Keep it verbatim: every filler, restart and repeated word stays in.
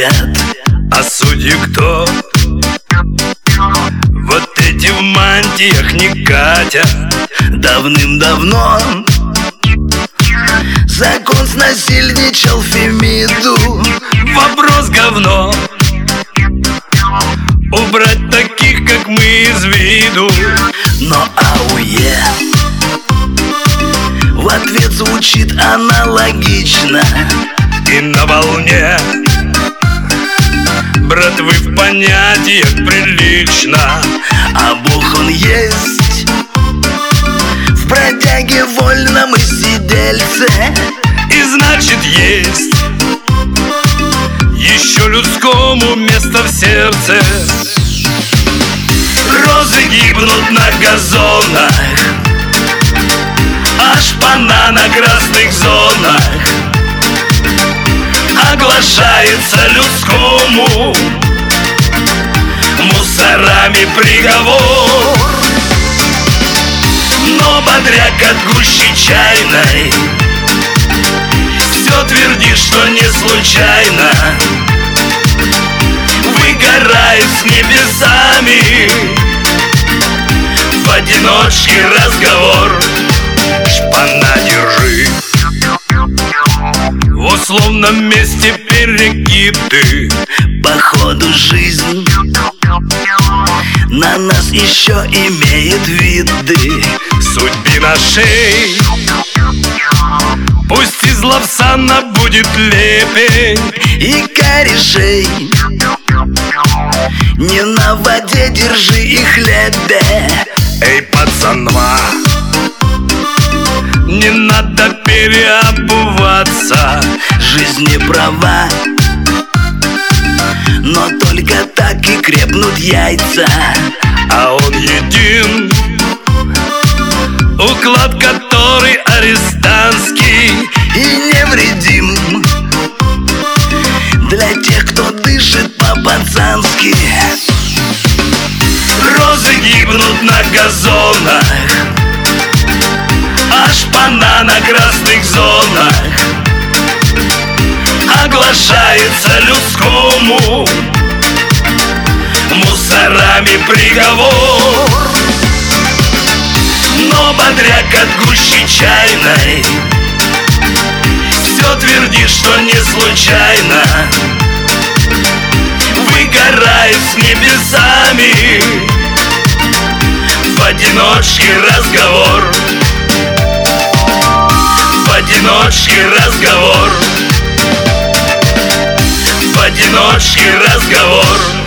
судят. А судьи кто? Вот эти в мантиях не катят. Давным-давно закон снасильничал Фемиду. Вопрос говно. Убрать таких, как мы, из виду. Но АУЕ в ответ звучит аналогично. И на волне братвы в понятиях прилично. А Бог он есть в бродяге вольном и сидельце. И значит есть еще людскому место в сердце. Розы гибнут на газонах, а шпана на красных зонах оглашается людскому мусорами приговор. Но бодряк от гущи чайной все твердит, что не случайно выгорает с небесами в одиночке разговор. Шпана, держи. В условном месте перекиды. Походу жизнь на нас еще имеет виды. Судьбина шей, пусть из лавсана будет лепень и корешей. Не на воде держи и хлебе. Эй, пацанва, не надо переобуваться. Жизнь не права, но только так и крепнут яйца. А он един, уклад который арестантский и невредим для тех, кто дышит по-пацански. Розы гибнут на газонах, а шпана на красных зонах оглашается людскому мусорами приговор. Но бодряк от гущи чайной все твердит, что не случайно выгорает с небесами в одиночке разговор. В одиночке разговор. В одиночке разговор.